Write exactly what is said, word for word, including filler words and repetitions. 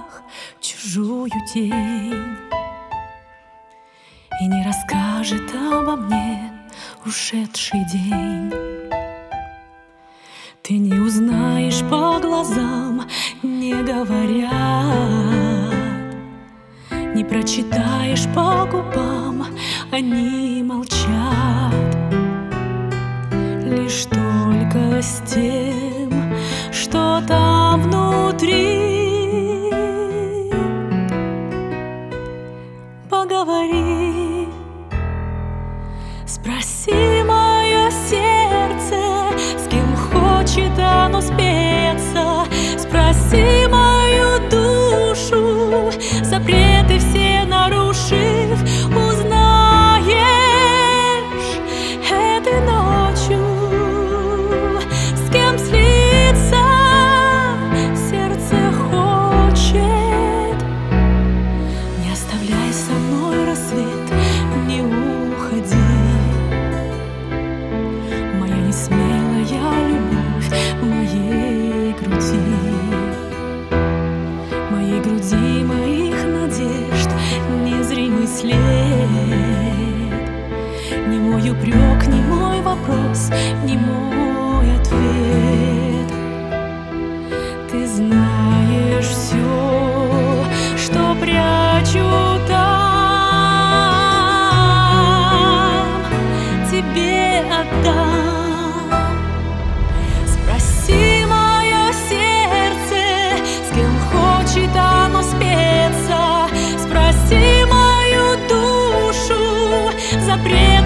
глазах чужую тень и не расскажет обо мне ушедший день. Ты не узнаешь по глазам, не говоря, не прочитаешь по губам, они молчат. Лишь только с тем, что там внутри, поговори. Спроси мое сердце, с кем хочет оно спеться. Спроси мою душу, запреты все нарушив, узнаешь этой ночью, с кем слиться сердце хочет. Не оставляй со мной рассвет, не уходи. Моя несмелая любовь в моей груди, моей груди, моих надежд незримый след. Не мой упрек, не мой вопрос, не мой ответ. Ты знаешь все, что прячу там, тебе отдам. Спроси мое сердце, с кем хочет оно спеться. Спроси мою душу, запрет